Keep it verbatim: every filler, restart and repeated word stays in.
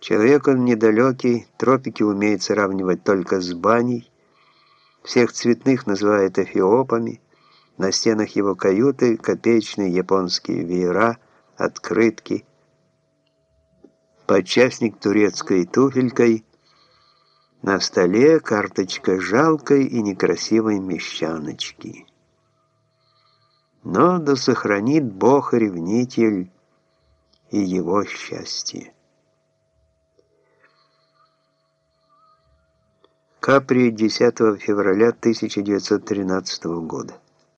Человек он недалекий, тропики умеет сравнивать только с баней, всех цветных называет эфиопами, на стенах его каюты копеечные японские веера, открытки, подчасник турецкой туфелькой, на столе карточка жалкой и некрасивой мещаночки. Но да сохранит Бог-ревнитель и его счастье. Капри, десятого февраля тысяча девятьсот тринадцатого года.